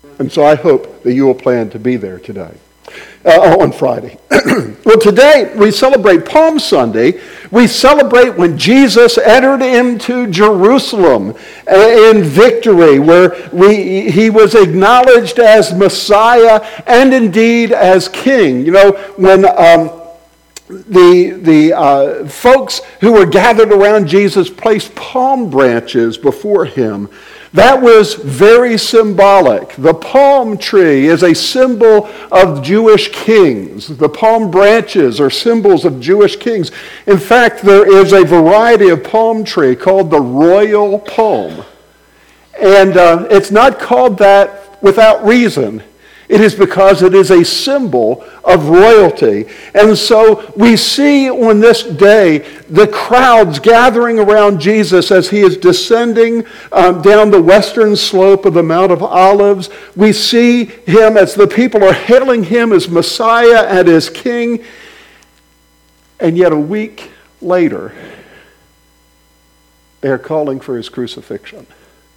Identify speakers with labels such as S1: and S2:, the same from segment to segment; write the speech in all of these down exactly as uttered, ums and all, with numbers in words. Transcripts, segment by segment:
S1: And so I hope that you will plan to be there today, uh, on Friday. Well, today we celebrate Palm Sunday. We celebrate when Jesus entered into Jerusalem in victory, where we, he was acknowledged as Messiah and indeed as King. You know, when um, the, the uh, folks who were gathered around Jesus placed palm branches before him, that was very symbolic. The palm tree is a symbol of Jewish kings. The palm branches are symbols of Jewish kings. In fact, there is a variety of palm tree called the royal palm. And uh, it's not called that without reason. It is because it is a symbol of royalty. And so we see on this day the crowds gathering around Jesus as he is descending um, down the western slope of the Mount of Olives. We see him as the people are hailing him as Messiah and as King. And yet a week later, they are calling for his crucifixion.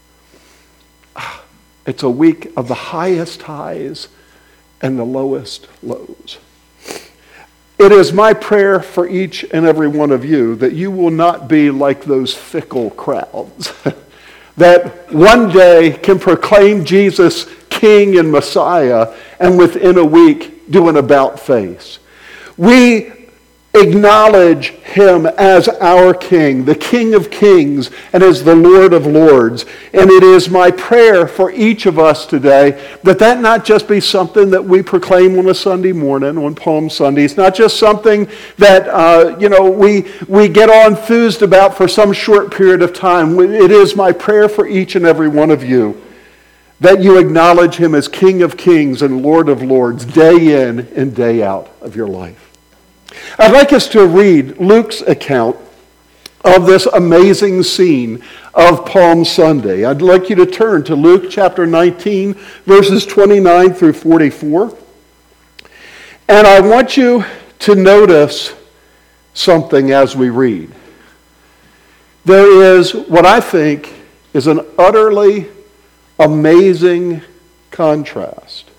S1: It's a week of the highest highs and the lowest lows. It is my prayer for each and every one of you that you will not be like those fickle crowds that one day can proclaim Jesus King and Messiah and within a week do an about face. We acknowledge him as our King, the King of Kings, and as the Lord of Lords. And it is my prayer for each of us today that that not just be something that we proclaim on a Sunday morning, on Palm Sunday. It's not just something that uh, you know we we get all enthused about for some short period of time. It is my prayer for each and every one of you that you acknowledge him as King of Kings and Lord of Lords day in and day out of your life. I'd like us to read Luke's account of this amazing scene of Palm Sunday. I'd like you to turn to Luke chapter nineteen, verses twenty-nine through forty-four. And I want you to notice something as we read. There is what I think is an utterly amazing contrast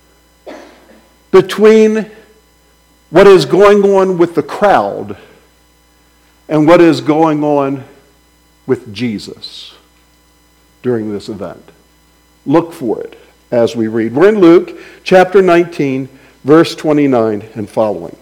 S1: between what is going on with the crowd and what is going on with Jesus during this event. Look for it as we read. We're in Luke chapter nineteen, verse twenty-nine and following.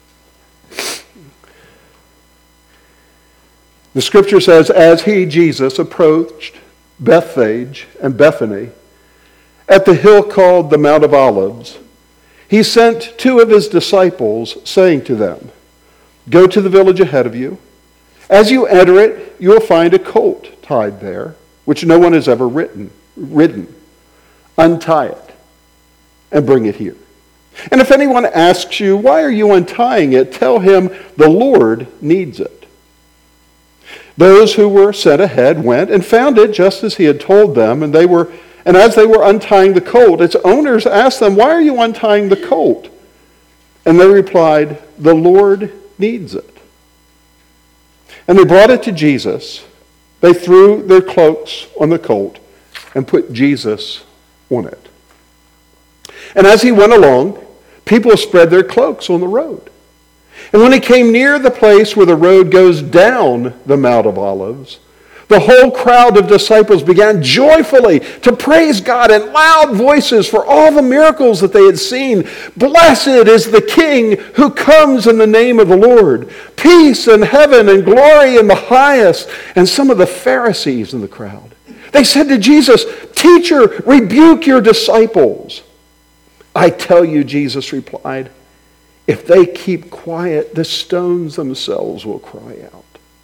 S1: The scripture says, as he, Jesus, approached Bethphage and Bethany at the hill called the Mount of Olives, he sent two of his disciples, saying to them, go to the village ahead of you. As you enter it, you will find a colt tied there, which no one has ever ridden. ridden. Untie it and bring it here. And if anyone asks you, why are you untying it? Tell him the Lord needs it. Those who were sent ahead went and found it just as he had told them, and they were And as they were untying the colt, its owners asked them, why are you untying the colt? And they replied, the Lord needs it. And they brought it to Jesus. They threw their cloaks on the colt and put Jesus on it. And as he went along, people spread their cloaks on the road. And when he came near the place where the road goes down the Mount of Olives, the whole crowd of disciples began joyfully to praise God in loud voices for all the miracles that they had seen. Blessed is the King who comes in the name of the Lord. Peace in heaven and glory in the highest. And some of the Pharisees in the crowd, they said to Jesus, Teacher, rebuke your disciples. I tell you, Jesus replied, if they keep quiet, the stones themselves will cry out.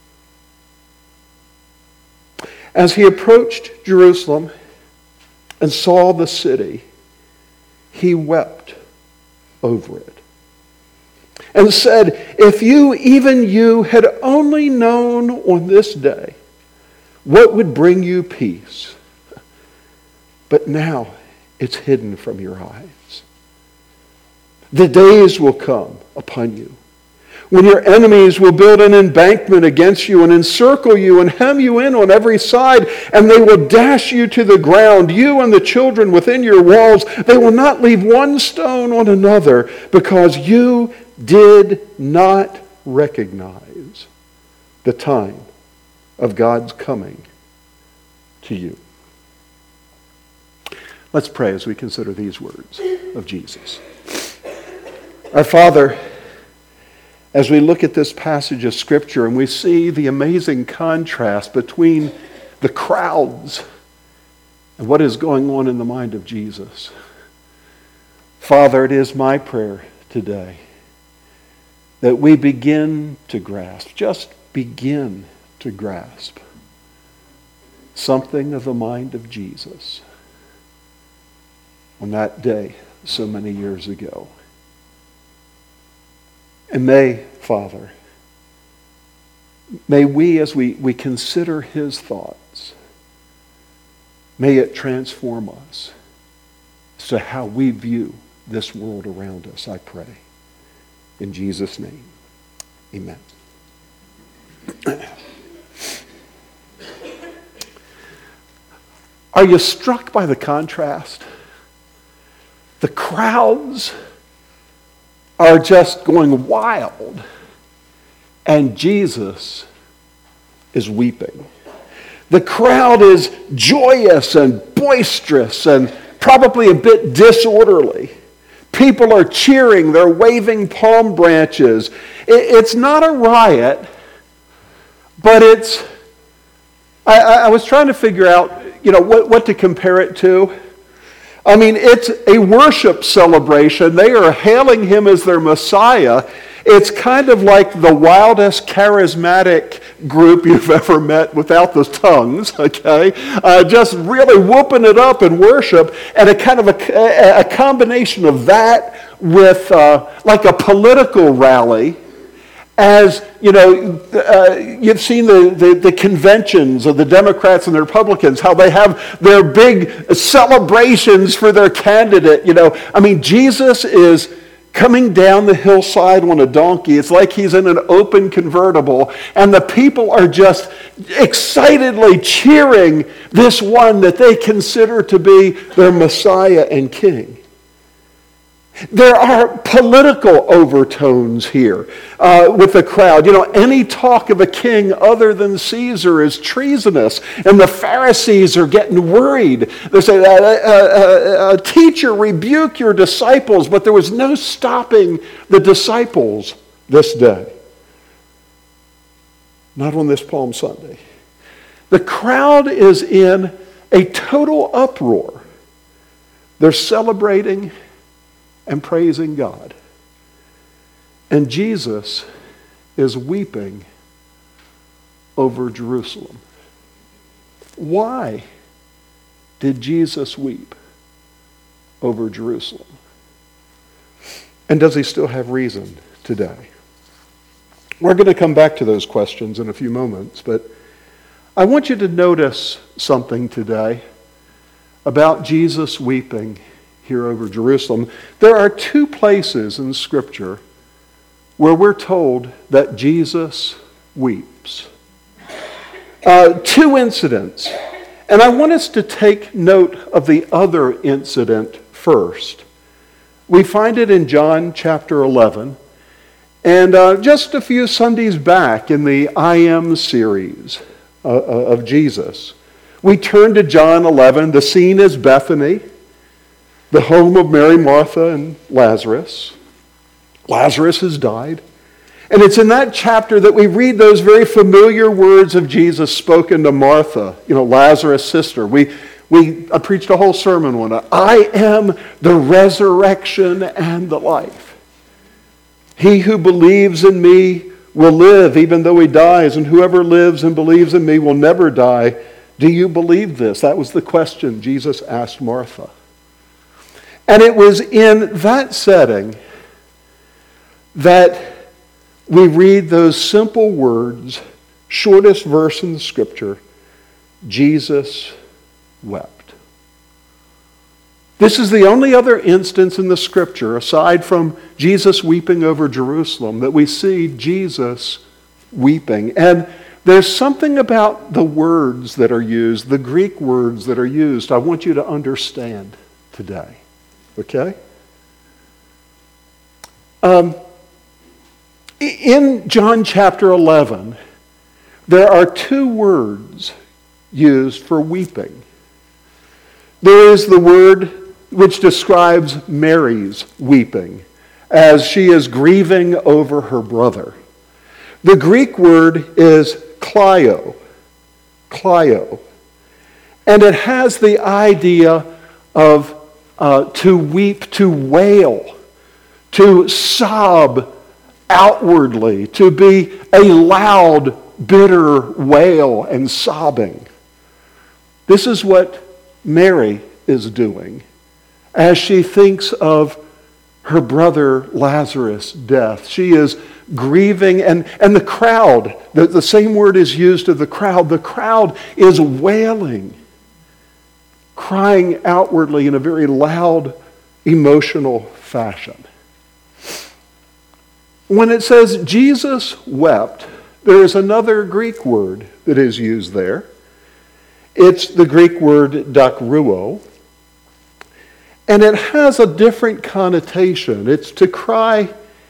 S1: As he approached Jerusalem and saw the city, he wept over it and said, if you, even you, had only known on this day what would bring you peace, but now it's hidden from your eyes. The days will come upon you When your enemies will build an embankment against you and encircle you and hem you in on every side, and they will dash you to the ground, you and the children within your walls. They will not leave one stone on another, because you did not recognize the time of God's coming to you. Let's pray as we consider these words of Jesus. Our Father, as we look at this passage of Scripture and we see the amazing contrast between the crowds and what is going on in the mind of Jesus, Father, it is my prayer today that we begin to grasp, just begin to grasp something of the mind of Jesus on that day so many years ago. And may, Father, may we, as we, we consider his thoughts, may it transform us as to how we view this world around us, I pray. In Jesus' name, amen. Are you struck by the contrast? The crowds are just going wild, and Jesus is weeping. The crowd is joyous and boisterous and probably a bit disorderly. People are cheering, they're waving palm branches. It's not a riot, but it's, I, I was trying to figure out, you know, what, what to compare it to. I mean, it's a worship celebration. They are hailing him as their Messiah. It's kind of like the wildest charismatic group you've ever met without the tongues, okay? Uh, just really whooping it up in worship, and a kind of a, a combination of that with uh, like a political rally. As, you know, uh, you've seen the, the, the conventions of the Democrats and the Republicans, how they have their big celebrations for their candidate. You know, I mean, Jesus is coming down the hillside on a donkey. It's like he's in an open convertible, and the people are just excitedly cheering this one that they consider to be their Messiah and King. There are political overtones here uh, with the crowd. You know, any talk of a king other than Caesar is treasonous, and the Pharisees are getting worried. They say, uh, uh, uh, teacher, rebuke your disciples, but there was no stopping the disciples this day. Not on this Palm Sunday. The crowd is in a total uproar. They're celebrating and praising God. And Jesus is weeping over Jerusalem. Why did Jesus weep over Jerusalem? And does he still have reason today? We're going to come back to those questions in a few moments, but I want you to notice something today about Jesus weeping here over Jerusalem. There are two places in Scripture where we're told that Jesus weeps. Uh, two incidents. And I want us to take note of the other incident first. We find it in John chapter eleven. And uh, just a few Sundays back in the I Am series uh, of Jesus, we turn to John eleven. The scene is Bethany, the home of Mary, Martha, and Lazarus. Lazarus has died. And it's in that chapter that we read those very familiar words of Jesus spoken to Martha, you know, Lazarus' sister. We, we I preached a whole sermon on it. I am the resurrection and the life. He who believes in me will live even though he dies, and whoever lives and believes in me will never die. Do you believe this? That was the question Jesus asked Martha. And it was in that setting that we read those simple words, shortest verse in the Scripture, Jesus wept. This is the only other instance in the Scripture, aside from Jesus weeping over Jerusalem, that we see Jesus weeping. And there's something about the words that are used, the Greek words that are used, I want you to understand today. Okay? Um, in John chapter eleven, there are two words used for weeping. There is the word which describes Mary's weeping as she is grieving over her brother. The Greek word is klio, klio, and it has the idea of uh, to weep, to wail, to sob outwardly, to be a loud, bitter wail and sobbing. This is what Mary is doing as she thinks of her brother Lazarus' death. She is grieving, and, and the crowd, the, the same word is used of the crowd, the crowd is wailing, crying outwardly in a very loud, emotional fashion. When it says Jesus wept, there is another Greek word that is used there. It's the Greek word dakruo, and it has a different connotation. It's to cry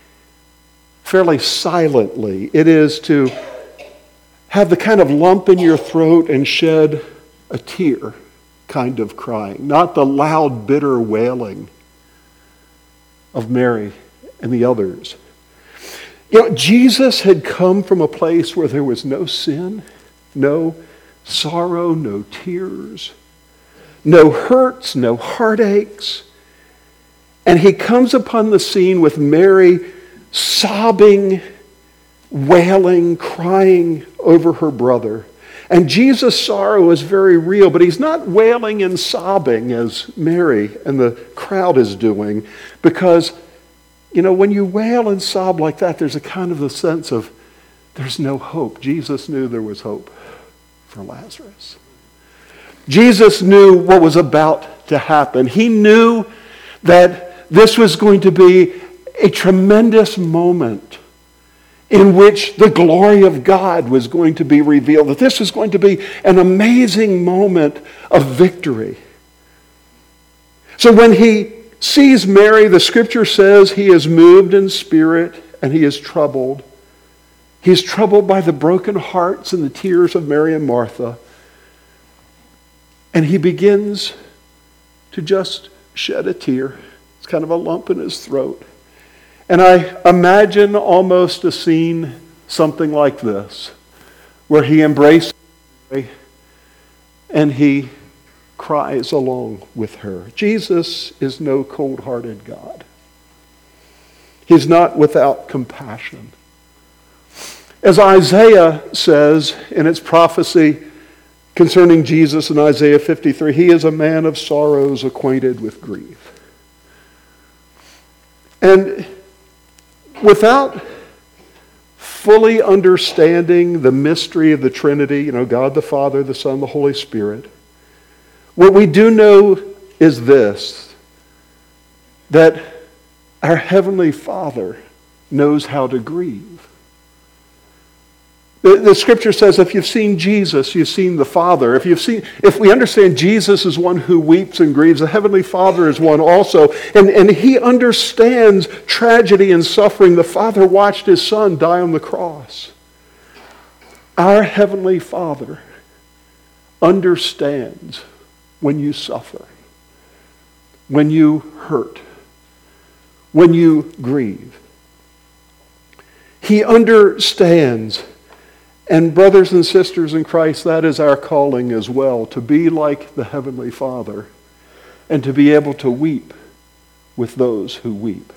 S1: fairly silently. It is to have the kind of lump in your throat and shed a tear kind of crying, not the loud, bitter wailing of Mary and the others. You know, Jesus had come from a place where there was no sin, no sorrow, no tears, no hurts, no heartaches. And he comes upon the scene with Mary sobbing, wailing, crying over her brother. And Jesus' sorrow is very real, but he's not wailing and sobbing as Mary and the crowd is doing, because, you know, when you wail and sob like that, there's a kind of a sense of there's no hope. Jesus knew there was hope for Lazarus. Jesus knew what was about to happen. He knew that this was going to be a tremendous moment in which the glory of God was going to be revealed, that this was going to be an amazing moment of victory. So when he sees Mary, the Scripture says he is moved in spirit and he is troubled. He is troubled by the broken hearts and the tears of Mary and Martha. And he begins to just shed a tear. It's kind of a lump in his throat. And I imagine almost a scene something like this, where he embraces Mary and he cries along with her. Jesus is no cold-hearted God. He's not without compassion. As Isaiah says in its prophecy concerning Jesus in Isaiah fifty-three, he is a man of sorrows, acquainted with grief. And without fully understanding the mystery of the Trinity, you know, God the Father, the Son, the Holy Spirit, what we do know is this, that our Heavenly Father knows how to grieve. The, the Scripture says if you've seen Jesus, you've seen the Father. If you've seen, if we understand Jesus is one who weeps and grieves, the Heavenly Father is one also. And, and he understands tragedy and suffering. The Father watched his Son die on the cross. Our Heavenly Father understands when you suffer, when you hurt, when you grieve. He understands. And brothers and sisters in Christ, that is our calling as well, to be like the Heavenly Father and to be able to weep with those who weep.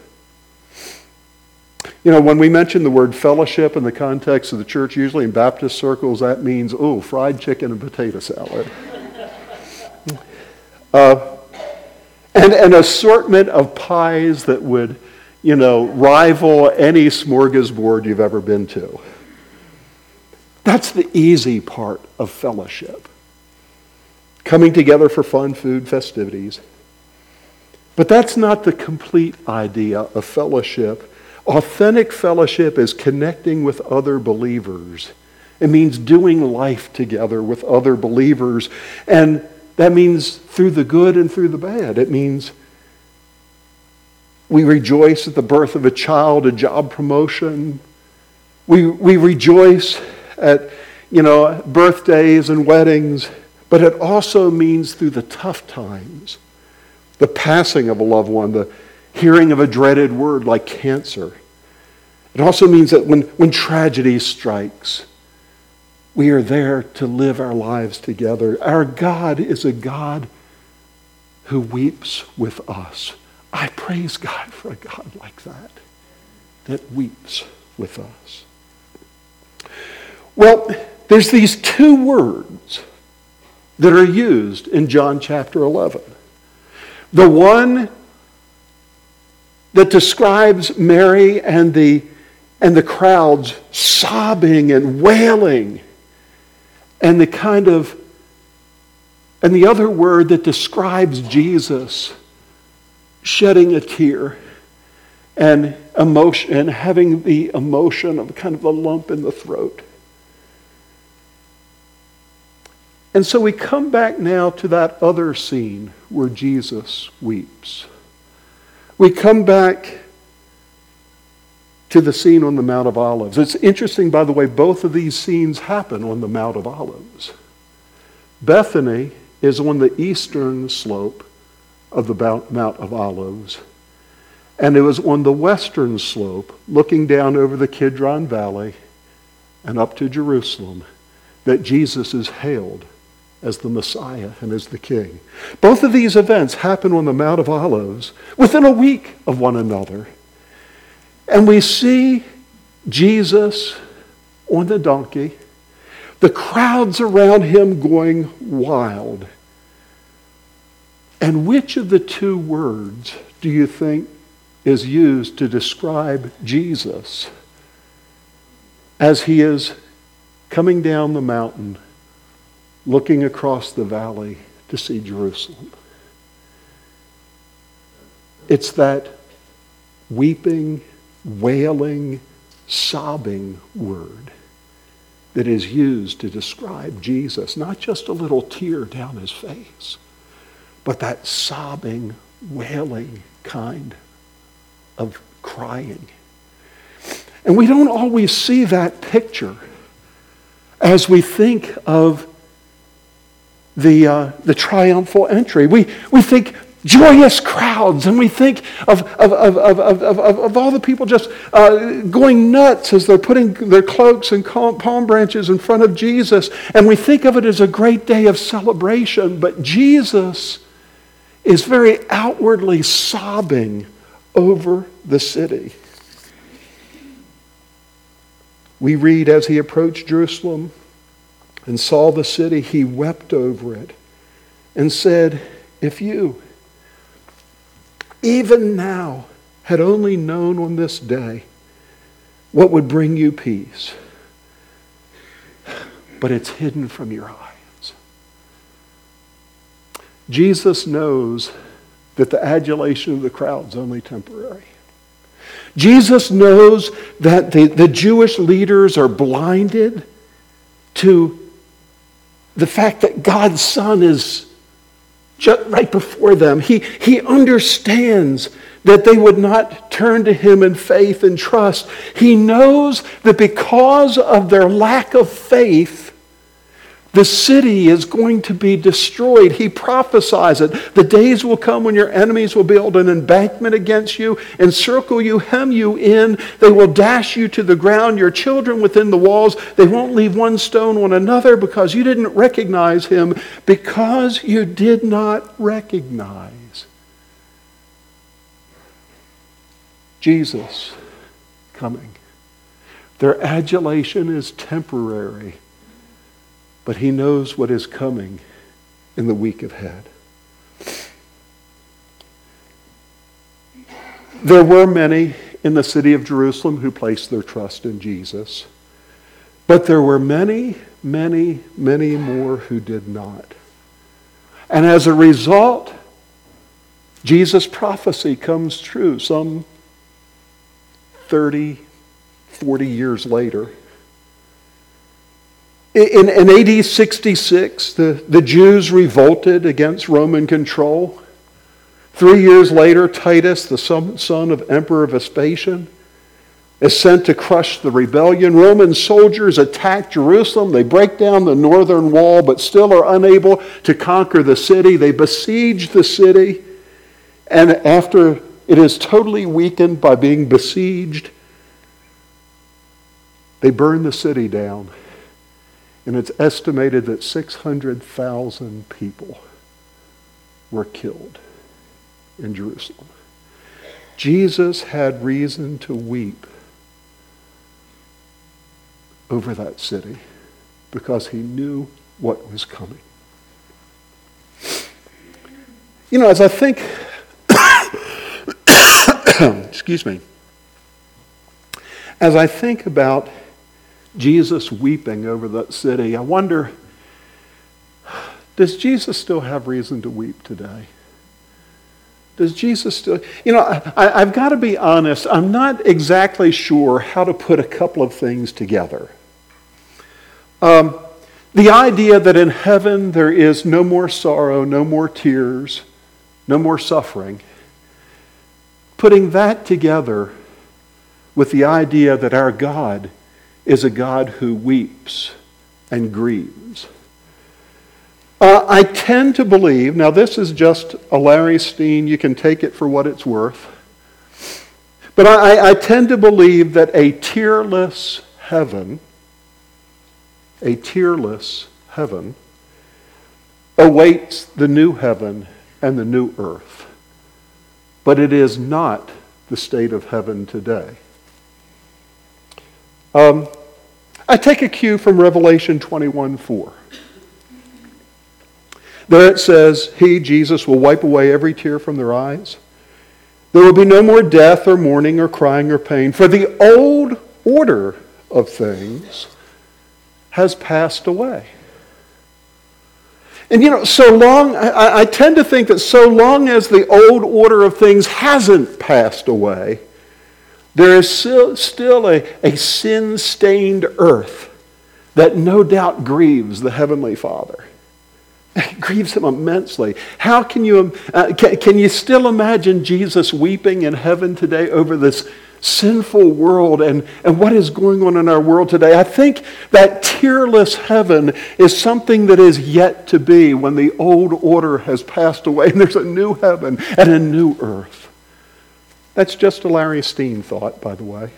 S1: You know, when we mention the word fellowship in the context of the church, usually in Baptist circles, that means, oh, fried chicken and potato salad. uh, and an assortment of pies that would, you know, rival any smorgasbord you've ever been to. That's the easy part of fellowship. Coming together for fun, food, festivities. But that's not the complete idea of fellowship. Authentic fellowship is connecting with other believers. It means doing life together with other believers. And that means through the good and through the bad. It means we rejoice at the birth of a child, a job promotion. We, we rejoice at, you know, birthdays and weddings. But it also means through the tough times, the passing of a loved one, the hearing of a dreaded word like cancer. It also means that when, when tragedy strikes, we are there to live our lives together. Our God is a God who weeps with us. I praise God for a God like that, that weeps with us. Well, there's these two words that are used in John chapter eleven. The one that describes Mary and the, and the crowds sobbing and wailing, and the kind of, and the other word that describes Jesus shedding a tear and emotion and having the emotion of kind of a lump in the throat. And so we come back now to that other scene where Jesus weeps. We come back to the scene on the Mount of Olives. It's interesting, by the way, both of these scenes happen on the Mount of Olives. Bethany is on the eastern slope of the Mount of Olives, and it was on the western slope, looking down over the Kidron Valley and up to Jerusalem, that Jesus is hailed as the Messiah and as the King. Both of these events happen on the Mount of Olives within a week of one another. And we see Jesus on the donkey, the crowds around him going wild. And which of the two words do you think is used to describe Jesus as he is coming down the mountain, looking across the valley to see Jerusalem? It's that weeping, wailing, sobbing word that is used to describe Jesus. Not just a little tear down his face, but that sobbing, wailing kind of crying. And we don't always see that picture as we think of the uh, the triumphal entry. We we think joyous crowds, and we think of of of of of, of, of all the people just uh, going nuts as they're putting their cloaks and palm branches in front of Jesus, and we think of it as a great day of celebration. But Jesus is very outwardly sobbing over the city. We read, as he approached Jerusalem and saw the city, he wept over it and said, if you, even now, had only known on this day what would bring you peace, but it's hidden from your eyes. Jesus knows that the adulation of the crowd is only temporary. Jesus knows that the, the Jewish leaders are blinded to the fact that God's Son is just right before them. He, he understands that they would not turn to him in faith and trust. He knows that because of their lack of faith, the city is going to be destroyed. He prophesies it. The days will come when your enemies will build an embankment against you, encircle you, hem you in. They will dash you to the ground, your children within the walls. They won't leave one stone on another because you didn't recognize him, because you did not recognize Jesus coming. Their adulation is temporary, but he knows what is coming in the week ahead. There were many in the city of Jerusalem who placed their trust in Jesus, but there were many, many, many more who did not. And as a result, Jesus' prophecy comes true some thirty, forty years later. In, in A D sixty-six, the, the Jews revolted against Roman control. Three years later, Titus, the son, son of Emperor Vespasian, is sent to crush the rebellion. Roman soldiers attack Jerusalem. They break down the northern wall, but still are unable to conquer the city. They besiege the city. And after it is totally weakened by being besieged, they burn the city down. And it's estimated that six hundred thousand people were killed in Jerusalem. Jesus had reason to weep over that city because he knew what was coming. You know, as I think, excuse me, as I think about Jesus weeping over that city, I wonder, does Jesus still have reason to weep today? Does Jesus still... You know, I, I've got to be honest, I'm not exactly sure how to put a couple of things together. Um, the idea that in heaven there is no more sorrow, no more tears, no more suffering, putting that together with the idea that our God is a God who weeps and grieves. Uh, I tend to believe, now this is just a Larry Steen, you can take it for what it's worth, but I, I tend to believe that a tearless heaven, a tearless heaven, awaits the new heaven and the new earth. But it is not the state of heaven today. Um, I take a cue from Revelation twenty-one four. There it says, He, Jesus, will wipe away every tear from their eyes. There will be no more death or mourning or crying or pain, for the old order of things has passed away. And you know, so long, I, I tend to think that so long as the old order of things hasn't passed away, there is still, still a, a sin-stained earth that no doubt grieves the Heavenly Father. It grieves him immensely. How can you, uh, can, can you still imagine Jesus weeping in heaven today over this sinful world and, and what is going on in our world today? I think that tearless heaven is something that is yet to be when the old order has passed away and there's a new heaven and a new earth. That's just a Larry Steen thought, by the way.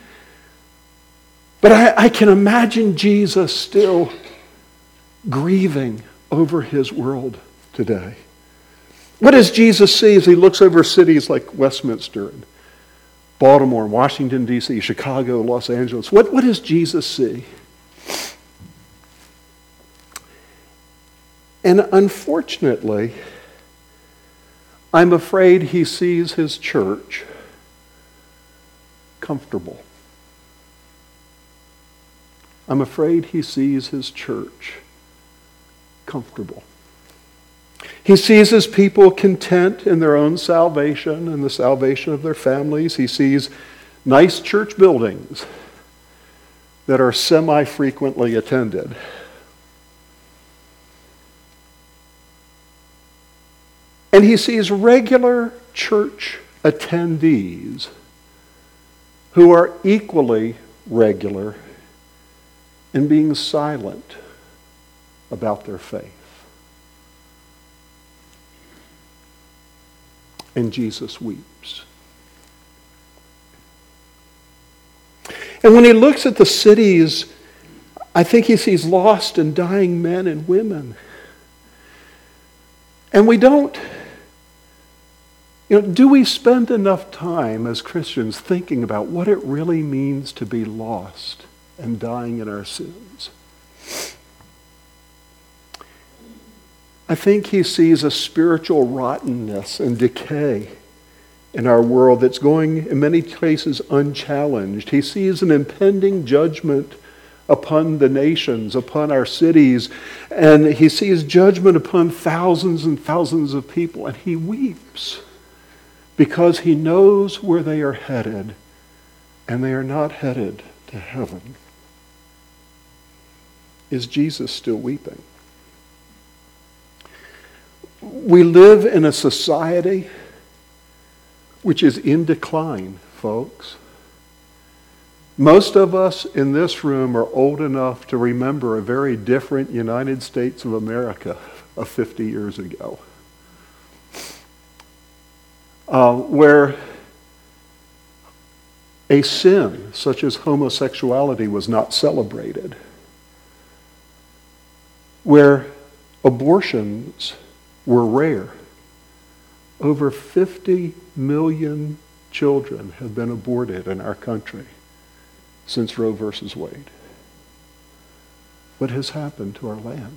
S1: But I, I can imagine Jesus still grieving over his world today. What does Jesus see as he looks over cities like Westminster and Baltimore, Washington, D C, Chicago, Los Angeles? What, what does Jesus see? And unfortunately, I'm afraid he sees his church comfortable. I'm afraid he sees his church comfortable. He sees his people content in their own salvation and the salvation of their families. He sees nice church buildings that are semi-frequently attended. And he sees regular church attendees who are equally regular in being silent about their faith. And Jesus weeps. And when he looks at the cities, I think he sees lost and dying men and women. And we don't, you know, do we spend enough time as Christians thinking about what it really means to be lost and dying in our sins? I think he sees a spiritual rottenness and decay in our world that's going in many cases unchallenged. He sees an impending judgment upon the nations, upon our cities, and he sees judgment upon thousands and thousands of people, and he weeps. because he knows where they are headed, and they are not headed to heaven. Is Jesus still weeping? We live in a society which is in decline, folks. Most of us in this room are old enough to remember a very different United States of America of fifty years ago, uh, where a sin such as homosexuality was not celebrated, where abortions were rare. Over fifty million children have been aborted in our country since Roe versus Wade. What has happened to our land?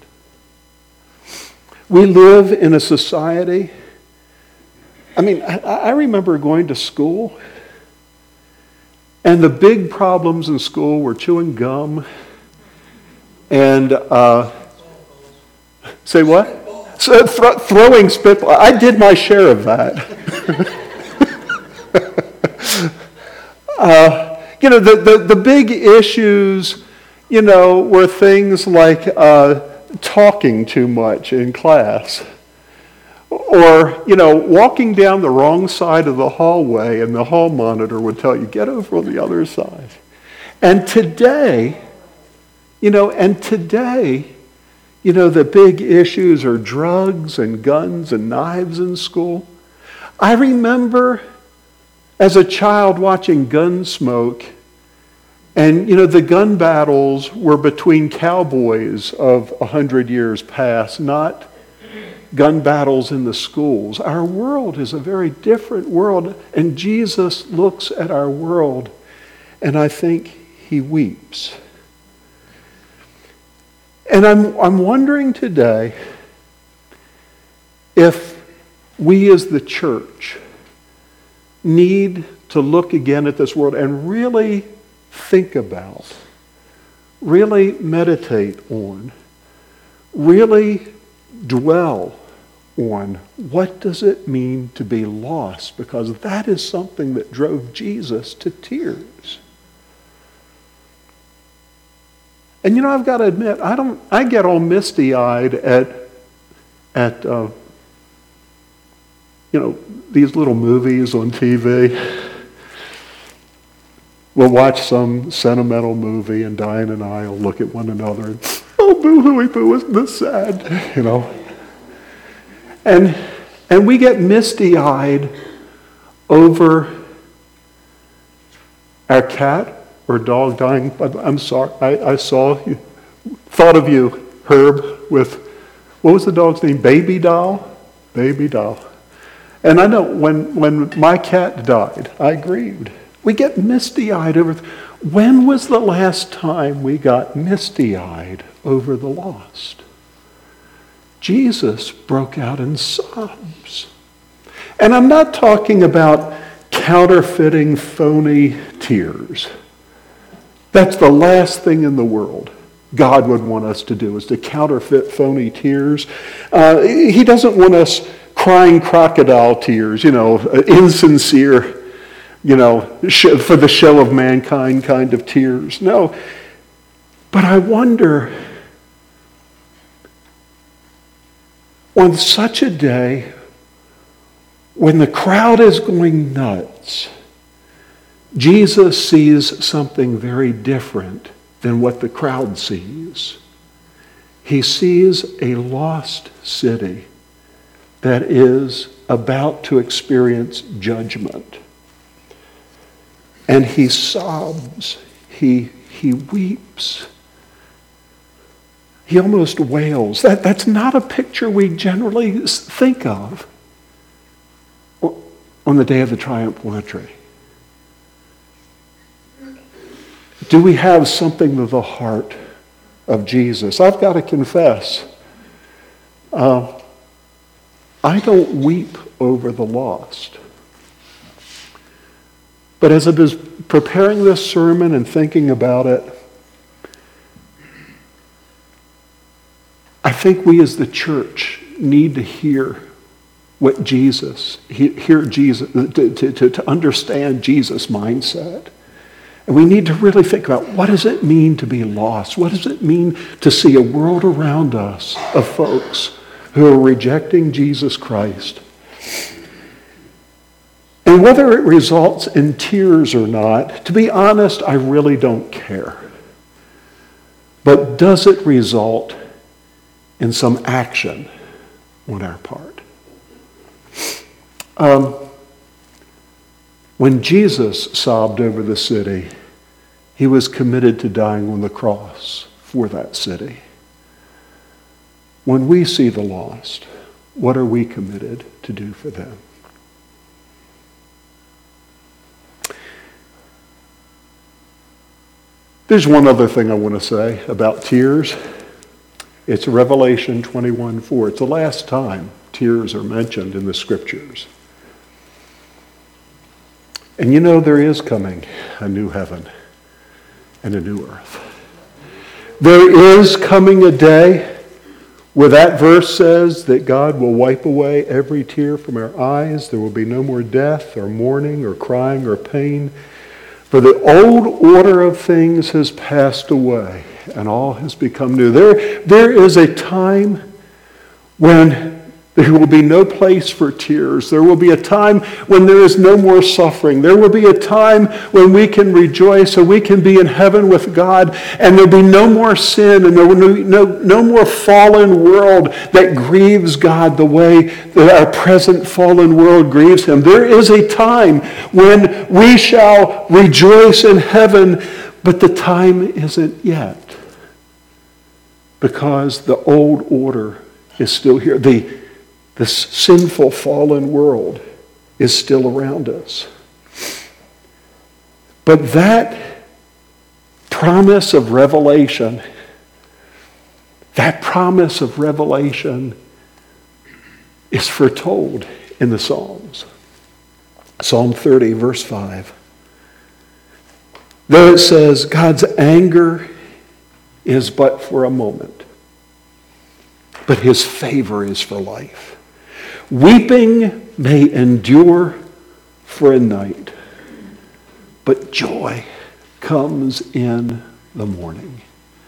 S1: We live in a society, I mean, I, I remember going to school, and the big problems in school were chewing gum and, uh, say what? So th- throwing spitball. I did my share of that. uh, you know, the, the, the big issues, you know, were things like uh, talking too much in class. Or, you know, walking down the wrong side of the hallway and the hall monitor would tell you, get over on the other side. And today, you know, and today, you know, the big issues are drugs and guns and knives in school. I remember as a child watching Gunsmoke, and, you know, the gun battles were between cowboys of a hundred years past, not gun battles in the schools. Our world is a very different world, and Jesus looks at our world, and I think he weeps. And I'm, I'm wondering today if we as the church need to look again at this world and really think about, really meditate on, really dwell on what does it mean to be lost, because that is something that drove Jesus to tears. And you know, I've got to admit, I don't. I get all misty-eyed at, at uh, you know, these little movies on T V. We'll watch some sentimental movie, and Diane and I will look at one another and, oh, boo-hooey boo, isn't this sad? You know, and and we get misty-eyed over our cat or dog dying. I'm sorry, I, I saw, you, thought of you, Herb, with, what was the dog's name? Baby Doll? Baby Doll. And I know when, when my cat died, I grieved. We get misty-eyed over, when was the last time we got misty-eyed over the lost? Jesus broke out in sobs. And I'm not talking about counterfeiting, phony tears. That's the last thing in the world God would want us to do, is to counterfeit phony tears. Uh, he doesn't want us crying crocodile tears, you know, insincere, you know, for the show of mankind kind of tears. No. But I wonder, on such a day when the crowd is going nuts, Jesus sees something very different than what the crowd sees. He sees a lost city that is about to experience judgment. And he sobs, he, he weeps. He almost wails. That, that's not a picture we generally think of on the day of the triumphal entry. Do we have something of the heart of Jesus? I've got to confess, uh, I don't weep over the lost. But as I was preparing this sermon and thinking about it, I think we as the church need to hear what Jesus, hear Jesus, to, to, to understand Jesus' mindset. And we need to really think about, what does it mean to be lost? What does it mean to see a world around us of folks who are rejecting Jesus Christ? And whether it results in tears or not, to be honest, I really don't care. But does it result in some action on our part? Um, when Jesus sobbed over the city, he was committed to dying on the cross for that city. When we see the lost, what are we committed to do for them? There's one other thing I want to say about tears. It's Revelation twenty-one four. It's the last time tears are mentioned in the scriptures. And you know there is coming a new heaven and a new earth. There is coming a day where that verse says that God will wipe away every tear from our eyes. There will be no more death or mourning or crying or pain. For the old order of things has passed away and all has become new. There, there is a time when there will be no place for tears. There will be a time when there is no more suffering. There will be a time when we can rejoice and we can be in heaven with God, and there will be no more sin and there will be no, no more fallen world that grieves God the way that our present fallen world grieves him. There is a time when we shall rejoice in heaven, but the time isn't yet, because the old order is still here. The This sinful, fallen world is still around us. But that promise of revelation, that promise of revelation is foretold in the Psalms. Psalm thirty, verse five. Though it says, God's anger is but for a moment, but his favor is for life. Weeping may endure for a night, but joy comes in the morning.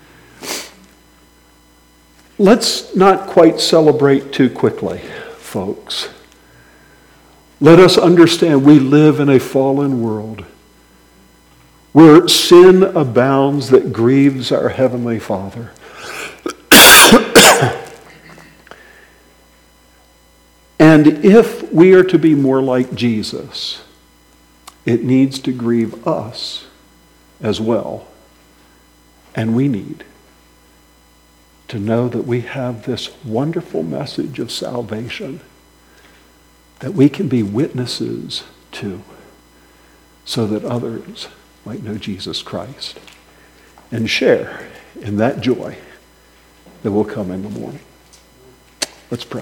S1: Let's not quite celebrate too quickly, folks. Let us understand we live in a fallen world where sin abounds that grieves our Heavenly Father. And if we are to be more like Jesus, it needs to grieve us as well. And we need to know that we have this wonderful message of salvation that we can be witnesses to, so that others might know Jesus Christ and share in that joy that will come in the morning. Let's pray.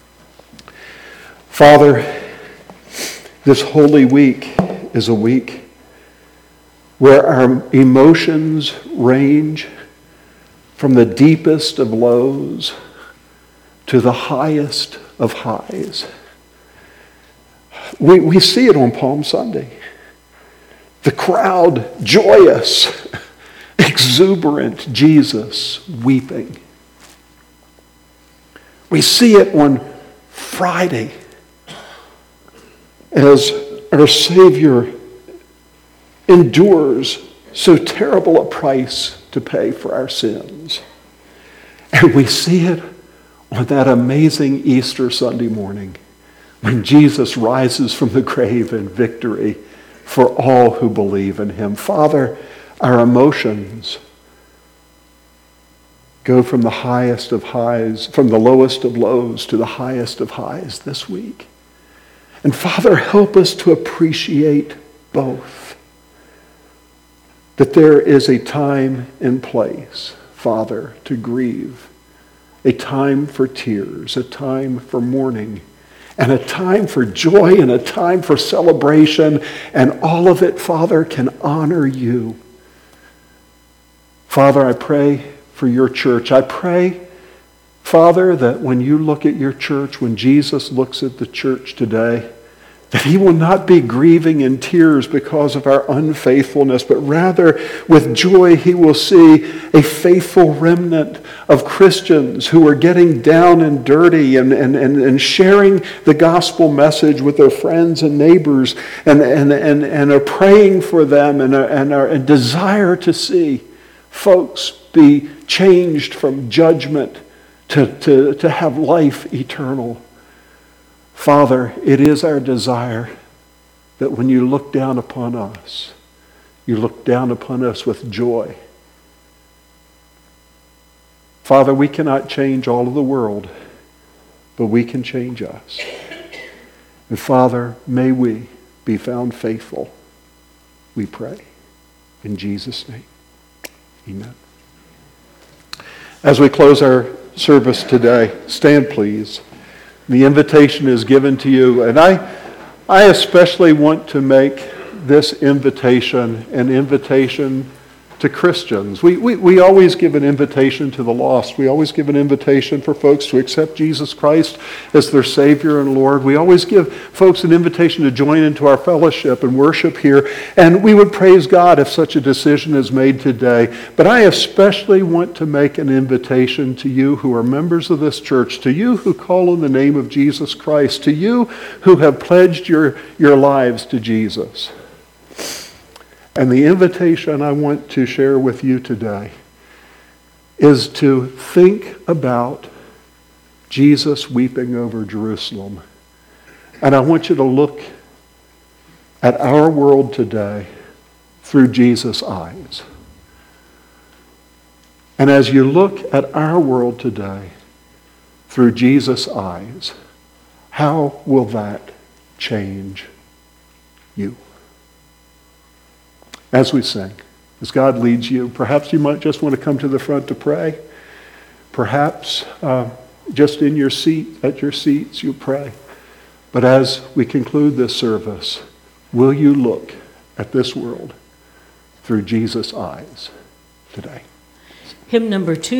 S1: Father, this Holy Week is a week where our emotions range from the deepest of lows to the highest of highs. We, we see it on Palm Sunday. The crowd joyous, exuberant, Jesus weeping. We see it on Friday as our Savior endures so terrible a price to pay for our sins. And we see it on that amazing Easter Sunday morning when Jesus rises from the grave in victory for all who believe in him. Father, our emotions go from the highest of highs, from the lowest of lows to the highest of highs this week. And Father, help us to appreciate both. That there is a time and place, Father, to grieve. A time for tears, a time for mourning, and a time for joy, and a time for celebration. And all of it, Father, can honor you. Father, I pray for your church. I pray, Father, that when you look at your church, when Jesus looks at the church today, that he will not be grieving in tears because of our unfaithfulness, but rather with joy he will see a faithful remnant of Christians who are getting down and dirty and, and, and, and sharing the gospel message with their friends and neighbors and, and, and, and are praying for them and, are, and, are, and desire to see folks be changed from judgment to, to, to have life eternal. Father, it is our desire that when you look down upon us, you look down upon us with joy. Father, we cannot change all of the world, but we can change us. And Father, may we be found faithful, we pray. In Jesus' name, amen. As we close our service today, stand please. The invitation is given to you, and I, I especially want to make this invitation an invitation to Christians. We, we, we always give an invitation to the lost. We always give an invitation for folks to accept Jesus Christ as their Savior and Lord. We always give folks an invitation to join into our fellowship and worship here, and we would praise God if such a decision is made today. But I especially want to make an invitation to you who are members of this church, to you who call on the name of Jesus Christ, to you who have pledged your, your lives to Jesus. And the invitation I want to share with you today is to think about Jesus weeping over Jerusalem. And I want you to look at our world today through Jesus' eyes. And as you look at our world today through Jesus' eyes, how will that change you? As we sing, as God leads you, perhaps you might just want to come to the front to pray. Perhaps uh, just in your seat, at your seats, you pray. But as we conclude this service, will you look at this world through Jesus' eyes today?
S2: Hymn number two.